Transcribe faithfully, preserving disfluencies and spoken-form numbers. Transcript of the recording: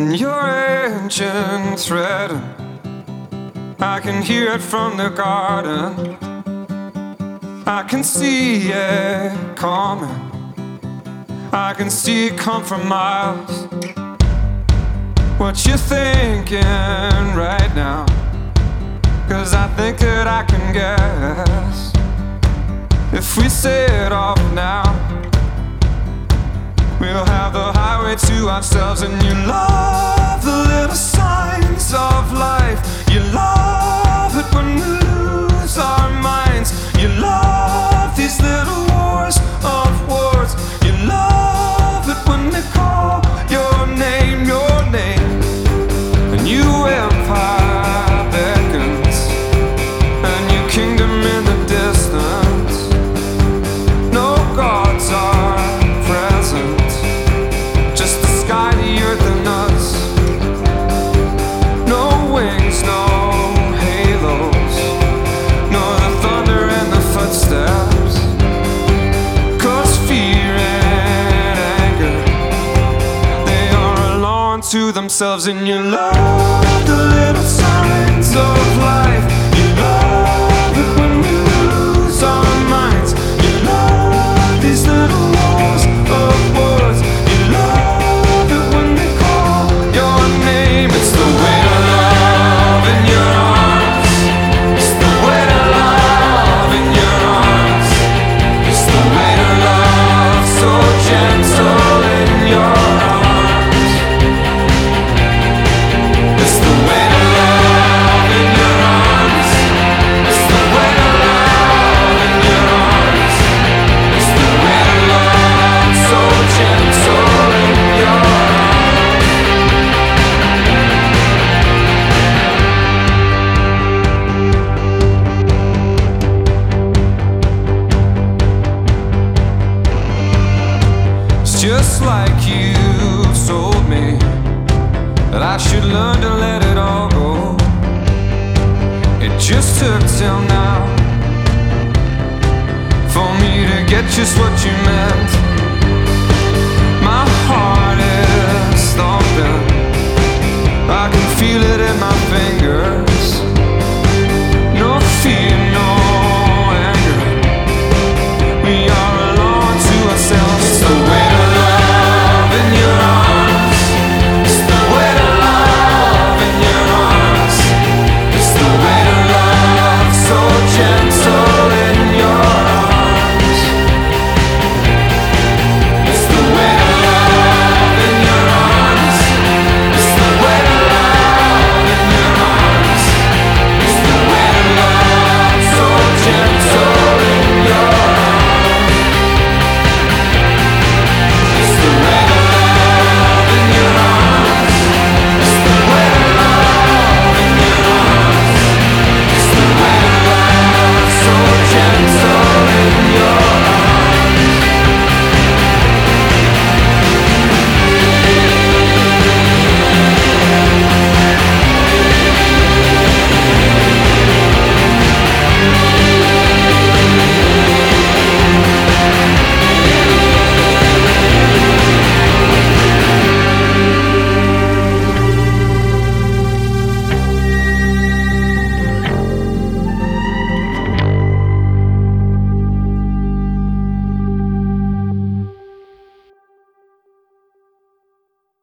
And your ancient thread, I can hear it from the garden. I can see it coming, I can see it come from miles. What you thinking right now? 'Cause I think that I can guess. If we set it off now, we'll have the highway to ourselves. And you love the little signs of life. You love it when we lose our minds. You love these little wars of words. You love it when they call your name, your name. And you empire beckons, and your kingdom in the distance. No gods are present, just the sky, the earth and us. No wings, no halos, nor the thunder and the footsteps. 'Cause fear and anger, they are alone to themselves. And you love the little signs of life. You love it when we lose our minds. You love these little walls of words. You love it when they call your name. It's the way to love in your arms. It's the way to love in your arms. It's the way to love, so gentle in your arms. It's the way to love in your arms. It's the way to love in your arms. It's the way to love, so gentle in your arms. It's just like you told me that I should learn to let it all go. It just took till now for me to get just what you meant. My